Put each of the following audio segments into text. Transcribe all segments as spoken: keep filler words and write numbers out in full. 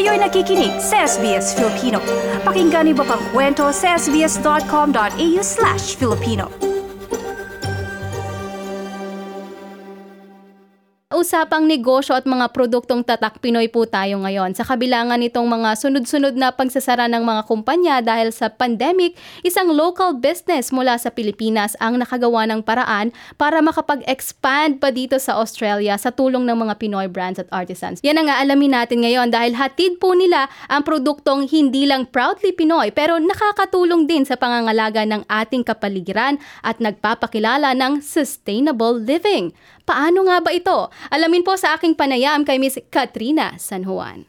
Kayo'y nakikinig sa S B S Filipino. Pakinggan niyo pa pang kwento sa sbs.com.au slash Filipino. Usapang negosyo at mga produktong tatak Pinoy po tayo ngayon. Sa kabilangan nitong mga sunod-sunod na pagsasara ng mga kumpanya dahil sa pandemic, isang local business mula sa Pilipinas ang nakagawa ng paraan para makapag-expand pa dito sa Australia sa tulong ng mga Pinoy brands at artisans. Yan ang aalamin natin ngayon dahil hatid po nila ang produktong hindi lang proudly Pinoy pero nakakatulong din sa pangangalaga ng ating kapaligiran at nagpapakilala ng sustainable living. Paano nga ba ito? Alamin po sa aking panayam kay Miss Katrina San Juan.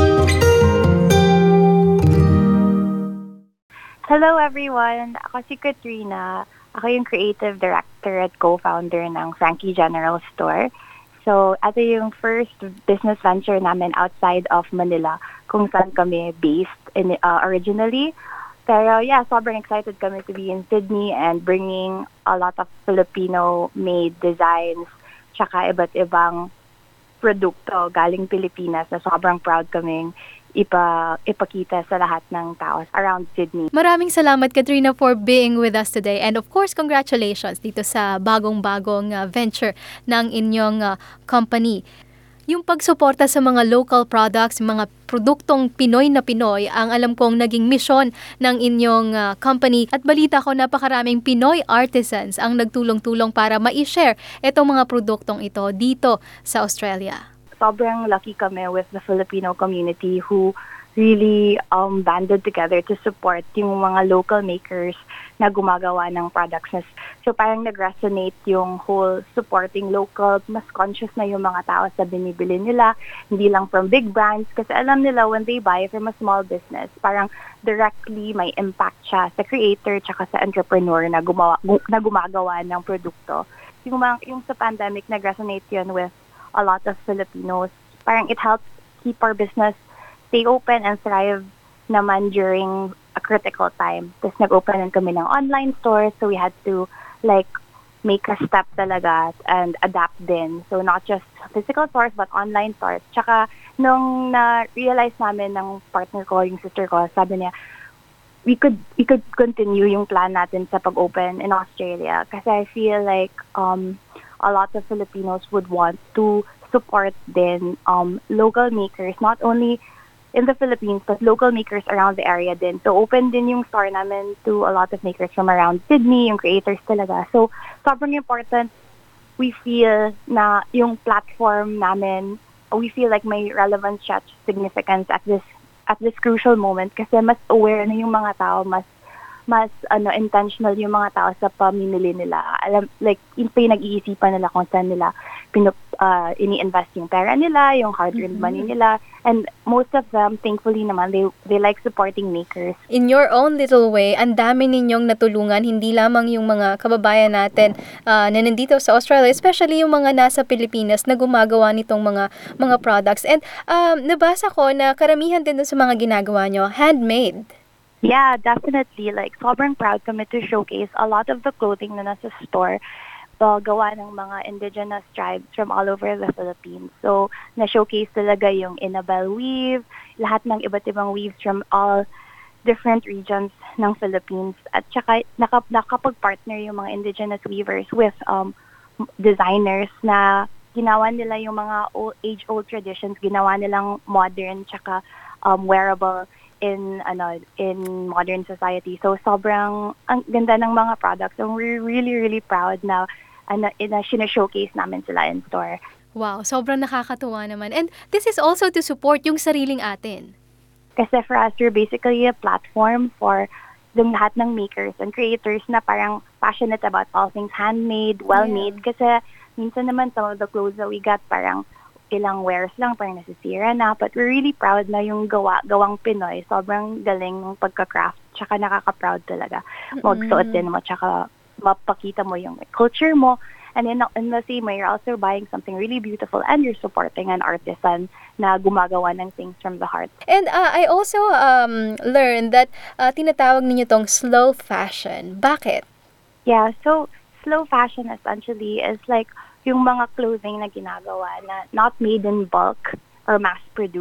Hello everyone! Ako si Katrina. Ako yung creative director at co-founder ng Frankie General Store. So, ito yung first business venture namin outside of Manila kung saan kami based in, uh, originally. Pero yeah, sobrang excited kami to be in Sydney and bringing a lot of Filipino-made designs tsaka iba't ibang produkto galing Pilipinas na sobrang proud kaming ipa, ipakita sa lahat ng tao around Sydney. Maraming salamat, Katrina, for being with us today. And of course, congratulations dito sa bagong-bagong uh, venture ng inyong uh, company. Yung pagsuporta sa mga local products, mga produktong Pinoy na Pinoy, ang alam kong naging misyon ng inyong uh, company. At balita ko napakaraming Pinoy artisans ang nagtulong-tulong para ma-share itong mga produktong ito dito sa Australia. Sobrang lucky kami with the Filipino community who really um, banded together to support yung mga local makers na gumagawa ng products. So parang nag-resonate yung whole supporting local, mas conscious na yung mga tao sa binibili nila, hindi lang from big brands kasi alam nila when they buy from a small business, parang directly may impact siya sa creator tsaka sa entrepreneur na, gumawa, na gumagawa ng produkto. Yung, mga, yung sa pandemic, nag-resonate yun with a lot of Filipinos. Parang it helps keep our business stay open and thrive naman during a critical time. Tapos nag-openan kami ng online store, so we had to like make a step talaga and adapt din. So not just physical stores but online stores. Tsaka nung na-realize namin ng partner ko, yung sister ko, sabi niya, we could we could continue yung plan natin sa pag-open in Australia kasi I feel like um a lot of Filipinos would want to support din um local makers, not only in the Philippines, but local makers around the area din. So, open din yung store namin to a lot of makers from around Sydney, yung creators talaga. So, sobrang important, we feel na yung platform namin, we feel like may relevance siya, significance at this at this crucial moment kasi mas aware na yung mga tao, mas mas ano intentional yung mga tao sa pamimili nila. Alam, like, yung pinag-iisipan nila kung saan nila pinup, uh, ini-invest yung pera nila, yung hard-earned mm-hmm. money nila. And most of them, thankfully naman, they they like supporting makers. In your own little way, ang dami ninyong natulungan, hindi lamang yung mga kababayan natin uh, na nandito sa Australia, especially yung mga nasa Pilipinas na gumagawa nitong mga mga products. And um, nabasa ko na karamihan din sa mga ginagawa nyo, handmade. Yeah, definitely. Like, sobrang proud kami to showcase a lot of the clothing na nasa store. So, gawa ng mga indigenous tribes from all over the Philippines. So, na-showcase talaga yung Inabel weave, lahat ng iba't ibang weaves from all different regions ng Philippines. At saka, nakap- nakapag-partner yung mga indigenous weavers with um, designers na ginawa nila yung mga old, age-old traditions, ginawa nilang modern tsaka um, wearable in ano in modern society. So sobrang ang ganda ng mga products. So we're really really proud na ano na showcase namin sila in store. Wow, sobrang nakakatuwa naman. And this is also to support yung sariling atin. Kasi for us, we're basically a platform for yung lahat ng makers and creators na parang passionate about all things handmade, well-made. Yeah. Kasi minsan naman some of the clothes that we got parang ilang wears lang, parang nasisira na. But we're really proud na yung gawa, gawang Pinoy. Sobrang galing ng pagka-craft. Tsaka nakaka-proud talaga. Magsuot din mo, tsaka mapakita mo yung culture mo. And in, in the same way, you're also buying something really beautiful and you're supporting an artisan na gumagawa ng things from the heart. And uh, I also um, learned that uh, tinatawag ninyo tong slow fashion. Bakit? Yeah, so slow fashion essentially is like yung mga clothing na ginagawa na not made in bulk or mass-produced.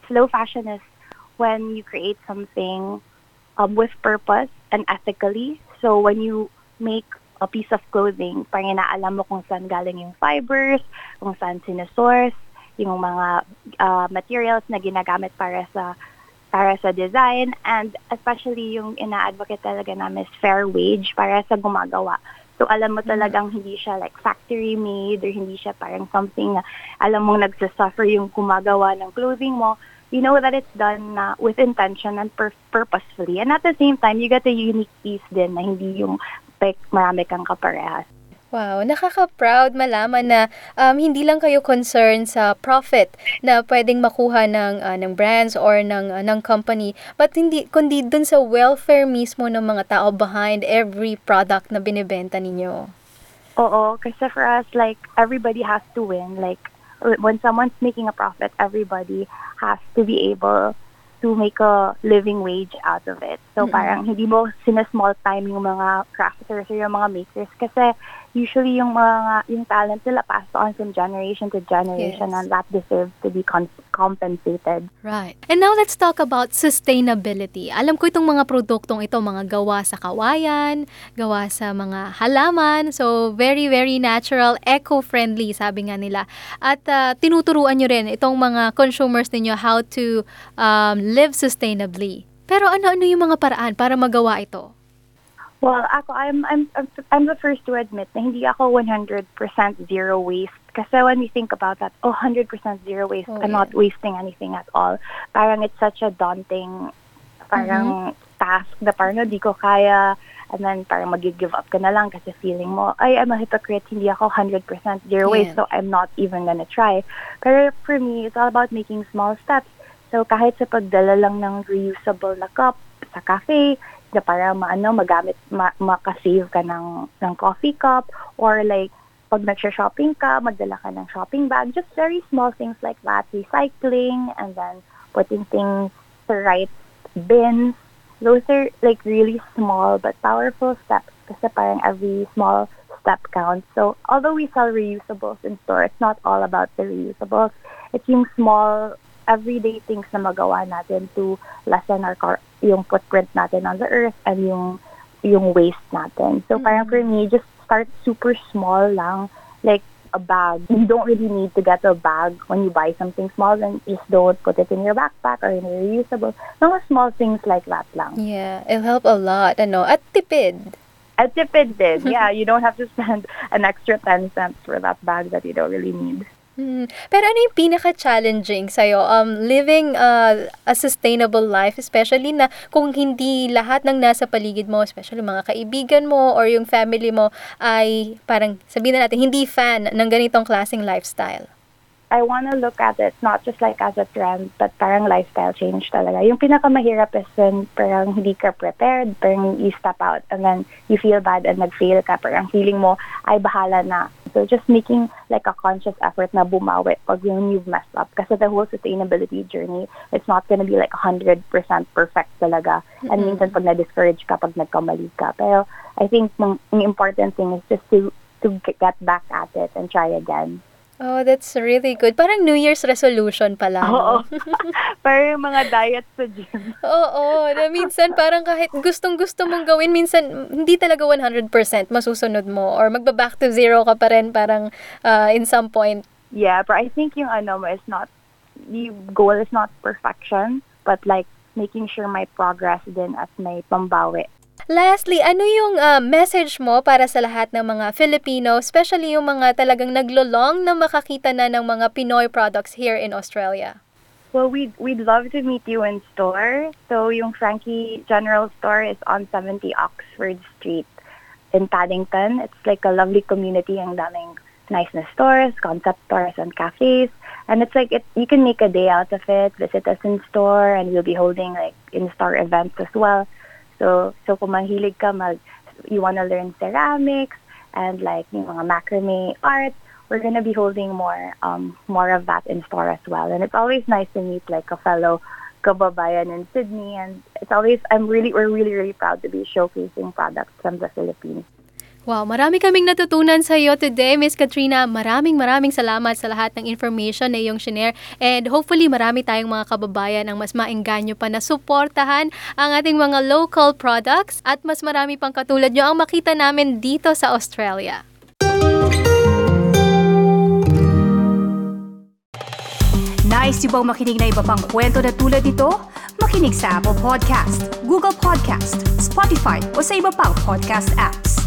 slow fashion is when you create something um, with purpose and ethically. So when you make a piece of clothing, parang inaalam mo kung saan galing yung fibers, kung saan sinesource, yung mga uh, materials na ginagamit para sa para sa design, and especially yung ina-advocate talaga namin is fair wage para sa gumagawa. So alam mo talagang hindi siya like factory made or hindi siya parang something na alam mong nagsasuffer yung gumagawa ng clothing mo. You know that it's done uh, with intention and pur- purposefully. And at the same time, you get a unique piece din na hindi yung like, marami kang kaparehas. Wow, nakaka-proud malaman na um, hindi lang kayo concerned sa profit na pwedeng makuha ng uh, ng brands or ng uh, ng company, but hindi kundi dun sa welfare mismo ng mga tao behind every product na binibenta ninyo. Oo, kasi for us, like, everybody has to win. Like, when someone's making a profit, everybody has to be able to make a living wage out of it. So mm-hmm. parang hindi mo sina-small time yung mga crafters or yung mga makers kasi usually yung mga yung talent nila passed on from generation to generation, yes. and that deserves to be con- compensated. Right. And now let's talk about sustainability. Alam ko itong mga produktong ito, mga gawa sa kawayan, gawa sa mga halaman. So very, very natural, eco-friendly, sabi nga nila. At uh, tinuturuan nyo rin itong mga consumers ninyo how to um, live sustainably. Pero ano-ano yung mga paraan para magawa ito? Well, ako, I'm I'm I'm the first to admit na hindi ako one hundred percent zero waste. Kasi when we think about that, oh, one hundred percent zero waste, oh, I'm yeah. not wasting anything at all. Parang it's such a daunting parang mm-hmm. task na parang di ko kaya, and then parang mag-give up ka na lang kasi feeling mo, ay, I'm a hypocrite, hindi ako one hundred percent zero yeah. waste, so I'm not even gonna try. Pero for me, it's all about making small steps. So kahit sa pagdala lang ng reusable na cup sa cafe, na para maano magamit ma, makasave ka ng ng coffee cup, or like pag nag-shopping ka, magdala ka ng shopping bag, just very small things like that, recycling, and then putting things to right bins. Those are like really small but powerful steps kasi parang every small step counts. So although we sell reusables in store, it's not all about the reusables. It's yung small everyday things na magawa natin to lessen our car- yung footprint natin on the earth and yung yung waste natin. So mm-hmm. parang for me, just start super small lang, like a bag. You don't really need to get a bag when you buy something small, then just don't put it in your backpack or in your reusable. Mga small things like that lang. Yeah, it'll help a lot, ano, at tipid. At tipid din. Yeah, you don't have to spend an extra ten cents for that bag that you don't really need. Hmm. Pero ano yung pinaka-challenging sa'yo? Um, living uh, a sustainable life, especially na kung hindi lahat ng nasa paligid mo, especially mga kaibigan mo or yung family mo, ay parang sabihin na natin, hindi fan ng ganitong klaseng lifestyle. I want to look at it not just like as a trend, but parang lifestyle change talaga. Yung pinakamahirap is when parang hindi ka prepared, parang you step out and then you feel bad and nag-fail ka, parang feeling mo, ay bahala na. So just making like a conscious effort na bumawi pag yung you've messed up. Kasi the whole sustainability journey, it's not gonna be like one hundred percent perfect talaga. Mm-hmm. And minsan pag na-discourage ka, pag nagkamali ka. Pero I think the important thing is just to to get back at it and try again. Oh, that's really good. Parang New Year's resolution pala. Oo. Parang mga diet sa gym. Oo, na minsan parang kahit gustong-gusto mong gawin, minsan hindi talaga one hundred percent masusunod mo or magba-back to zero ka pa rin parang uh, in some point. Yeah, but I think yung ano mo is not, the goal is not perfection, but like making sure may progress din at may pambawi. Lastly, ano yung uh, message mo para sa lahat ng mga Filipino, especially yung mga talagang naglolong na makakita na ng mga Pinoy products here in Australia? Well, we'd, we'd love to meet you in store. So yung Frankie General Store is on seventy Oxford Street in Paddington. It's like a lovely community, ang daming nice na stores, concept stores, and cafes. And it's like, it, you can make a day out of it, visit us in store, and we'll be holding like in-store events as well. So, so kung mahilig ka, mag, you want to learn ceramics and like yung mga macrame art, we're going to be holding more um, more of that in store as well. And it's always nice to meet like a fellow kababayan in Sydney. And it's always, I'm really, we're really, really proud to be showcasing products from the Philippines. Wow, marami kaming natutunan sa iyo today, Miss Katrina. Maraming maraming salamat sa lahat ng information na iyong share. And hopefully marami tayong mga kababayan ang mas maengganyo pa na suportahan ang ating mga local products at mas marami pang katulad nyo ang makita namin dito sa Australia. Nice yung bang makinig na iba pang kwento na tulad ito? Makinig sa Apple Podcast, Google Podcast, Spotify o sa iba pang podcast apps.